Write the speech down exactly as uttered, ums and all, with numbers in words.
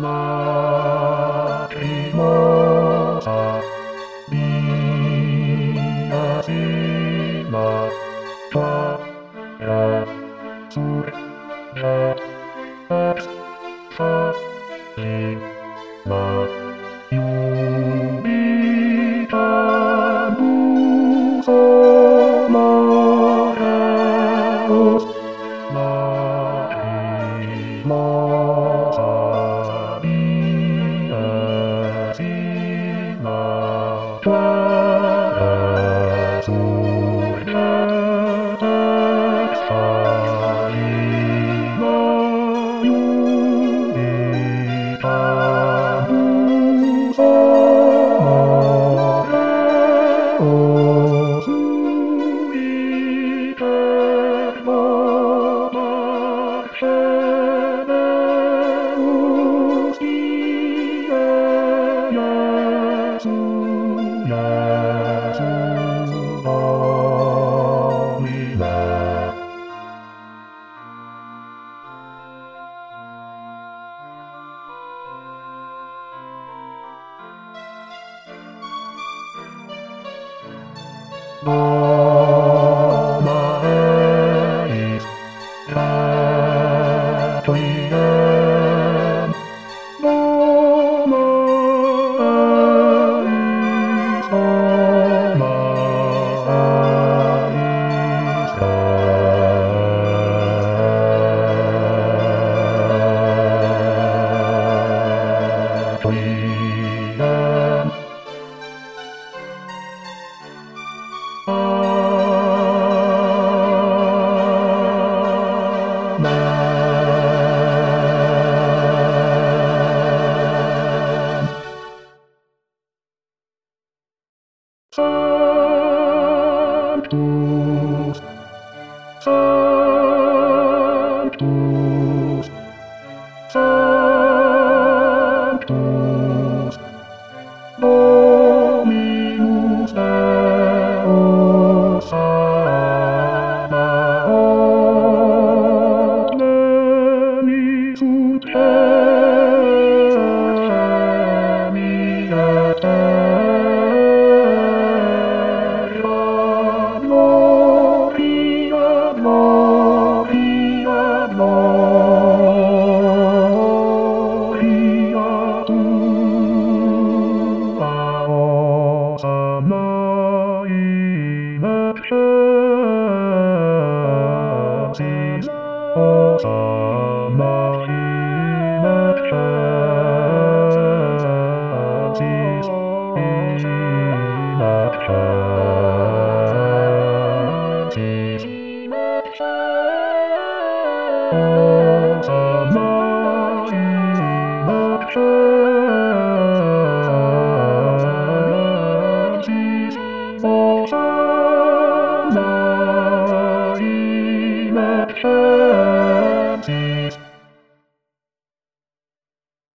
Lacrimosa, mia sima, tua, ja, sur, ja, ex, fa, si, ma, iubicamus homoreus, lacrimosa, mia sima, tua, resurget ex caelina, iubicamus homoreus, uit et vomat Geneus die Iesu, Iesu Domine. Doma eis, requiem. Doma eis, doma eis, requiem. Amen. Sanctus, Sanctus, Sanctus, Dominus Deus Sabaoth, lenis ut gemi et terra, gloria, gloria, gloria tua, Hosanna in excelsis, Hosanna in excelsis, in excelsis, in excelsis, Hosanna in excelsis, Hosanna in excelsis.